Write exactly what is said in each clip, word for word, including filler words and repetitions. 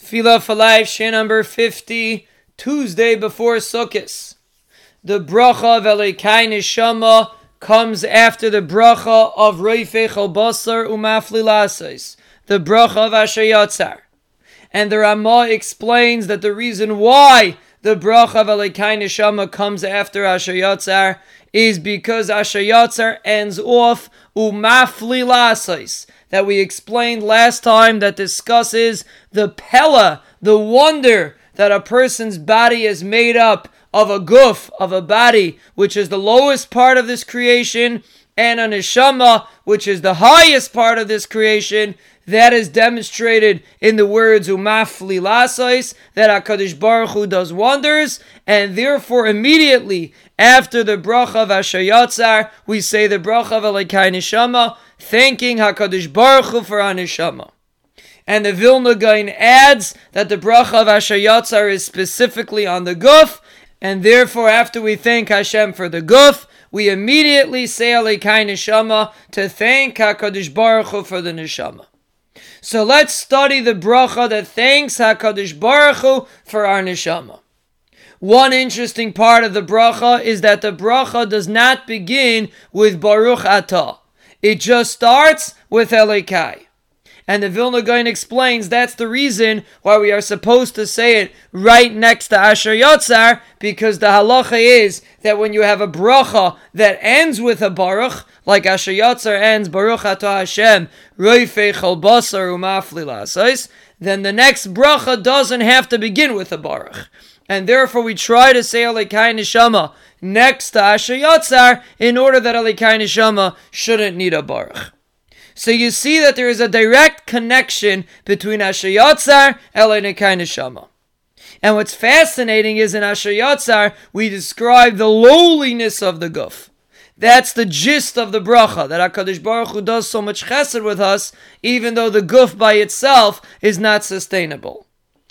Tefillah for Life, Shir number fifty, Tuesday before Sukkot. The bracha of Elokai Neshama comes after the bracha of Reifei Chol Basar Umafli Lasais, the bracha of Asher Yatzar. And the Ramah explains that the reason why the bracha of Elokai Neshama comes after Asher Yatzar is because Asher Yatzar ends off Umafli Lasais, that we explained last time, that discusses the pella, the wonder that a person's body is made up of a guf, of a body, which is the lowest part of this creation, and a neshama, which is the highest part of this creation. That is demonstrated in the words umafli lasais, that HaKadosh Baruch Hu does wonders, and therefore immediately after the bracha of Asher Yatzar, we say the bracha of Elokai Neshama, thanking HaKadosh Baruch Hu for our neshama. And the Vilna Gaon adds that the bracha of Asher Yatzar is specifically on the guf, and therefore after we thank Hashem for the guf, we immediately say Elokai Neshama to thank HaKadosh Baruch Hu for the neshama. So let's study the bracha that thanks HaKadosh Baruch Hu for our neshama. One interesting part of the bracha is that the bracha does not begin with Baruch Atah. It just starts with Elokai. And the Vilna Gaon explains that's the reason why we are supposed to say it right next to Asher Yatzar, because the halacha is that when you have a bracha that ends with a Baruch, like Asher Yatzar ends Baruch Atah Hashem, Reifei Chol Basar Umafli Lasais, then the next bracha doesn't have to begin with a Baruch. And therefore we try to say Elokai Neshama next to Asher Yatzar in order that Elokai Neshama shouldn't need a Baruch. So you see that there is a direct connection between Asher Yatzar and Elokai Neshama. And what's fascinating is in Asher Yatzar we describe the lowliness of the guf. That's the gist of the bracha, that HaKadosh Baruch Hu does so much chesed with us, even though the guf by itself is not sustainable.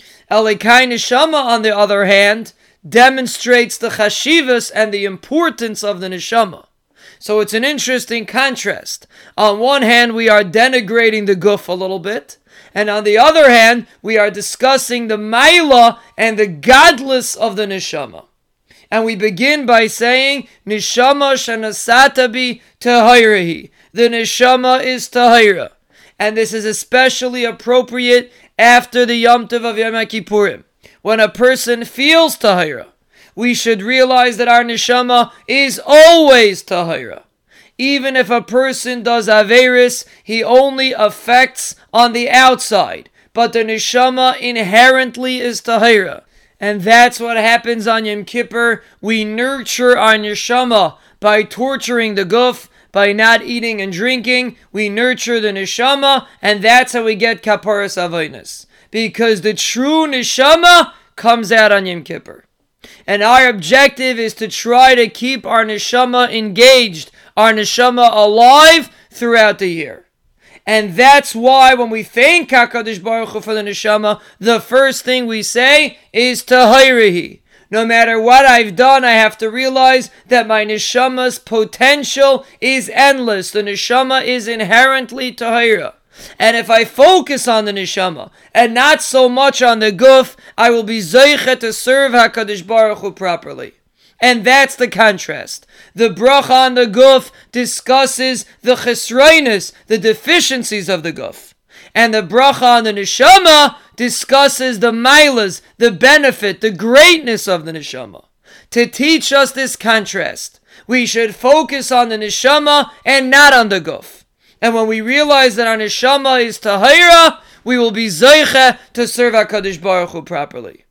Elokai Neshama, on the other hand, demonstrates the chashivas and the importance of the neshama. So it's an interesting contrast. On one hand, we are denigrating the guf a little bit, and on the other hand, we are discussing the maila and the godless of the neshama. And we begin by saying, Neshama shenasata bi tahirahi. The neshama is tahira. And this is especially appropriate after the Yom Tov of Yom Kippurim, when a person feels tahira. We should realize that our neshama is always tahira. Even if a person does averis, he only affects on the outside, but the neshama inherently is tahira. And that's what happens on Yom Kippur. We nurture our neshama by torturing the guf, by not eating and drinking. We nurture the neshama, and that's how we get kaparas avonos. Because the true neshama comes out on Yom Kippur. And our objective is to try to keep our neshama engaged, our neshama alive throughout the year. And that's why when we thank HaKadosh Baruch Hu for the neshama, the first thing we say is tahirahi. No matter what I've done, I have to realize that my neshama's potential is endless. The neshama is inherently tahira. And if I focus on the neshama and not so much on the guf, I will be zeicha to serve HaKadosh Baruch Hu properly. And that's the contrast. The bracha on the guf discusses the chesroinus, the deficiencies of the guf. And the bracha on the neshama discusses the mailas, the benefit, the greatness of the neshama. To teach us this contrast, we should focus on the neshama and not on the guf. And when we realize that our neshama is tahira, we will be zeicha to serve HaKadosh Baruch Hu properly.